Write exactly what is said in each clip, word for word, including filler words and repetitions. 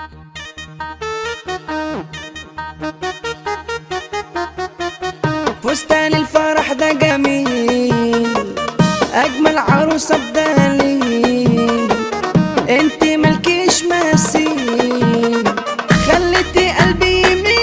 فستان الفرح ده جميل، اجمل عروسه بدليل، انت ملكيش مثيل، خليتي قلبي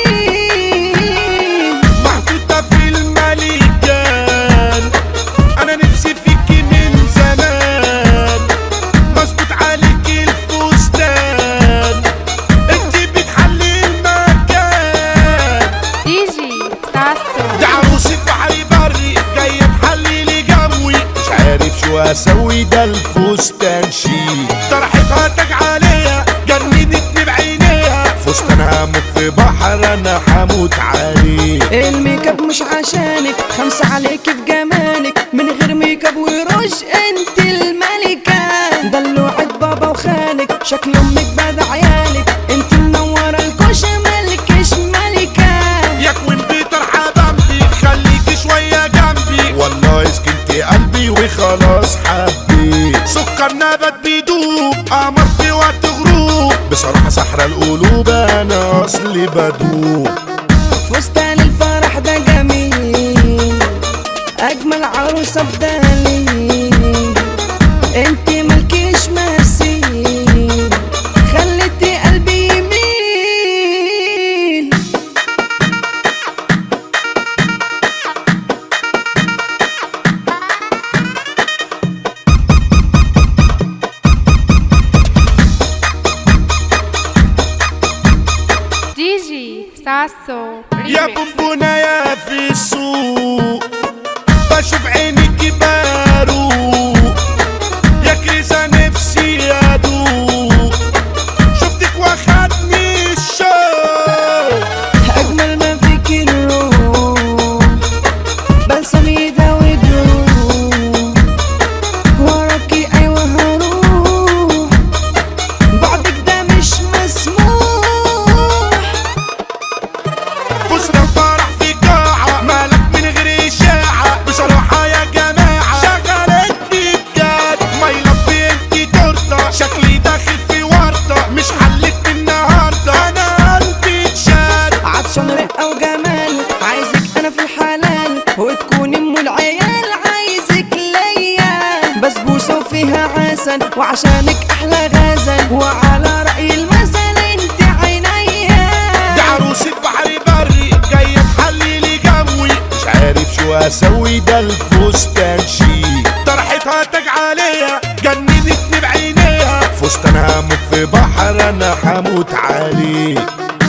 يميل. محطوطه في الملكان، انا نفسي فيكي من زمان، مظبوط عليكي الفستان، انت بتحلي المكان. دي جي ساسو دي عروسة بحري بري جاية تحلي لي جوي، مش عارف شو اسوي، ده الفستان شيك، طرحتها تاج عليها جننتني بعينيها، فستان هموت في بحر انا حموت عليه. الميك اب مش عشانك، خمسة عليك في جمالك، من غير ميك اب وروج انت الملكة، دلوعة بابا وخالك، شكل امك بعد عيالك، انت منورة الكوشة ملكش ملكة. يا كوين بطرحة بمبي خليكي شوية جنبي، والله سكنتي قلبي وخلاص حبيت، سكر نبات بيدوب قمر في وقت غروب، بصراحة سحرة القلوب انا اصلي بدوب. فستان الفرح ده جميل، اجمل عروسه بدليل، انت ملكيش مثيل، خليتي قلبي يميل. دي جي ساسو يا بونبونة يا في السوق، بشوف عينيكي باروق، يا كريزة نفسي ادوق، شفتك واخدني الشوق. اجمل ما فيك الروح، بلسم يداوي جروح، وراكي ايوه هروح، بعدك ده مش مسموح. فستان فرح في قاعة مالك من غير اشاعة، بصراحة يا جماعة شغلتني بجد، ماي لاف انتي تورتة، شكلي داخل في ورطة، مش حلت النهاردة انا قلبي اتشد. عطشان رقة وجمال، عايزك انا في الحلال، وتكوني ام العيال، عايزك ليا، بسبوسة وفيها عسل، وعشانك احلى غزل، وعلى رأي المثل انت عينيا. دي عروسة بحري بري جاية تحلي لي جوي، مش عارف شو اسوي، ده الفستان شيك، طرحتها تاج عليها جننتني بعينيها، فستان هموت في بحر انا حموت عليه.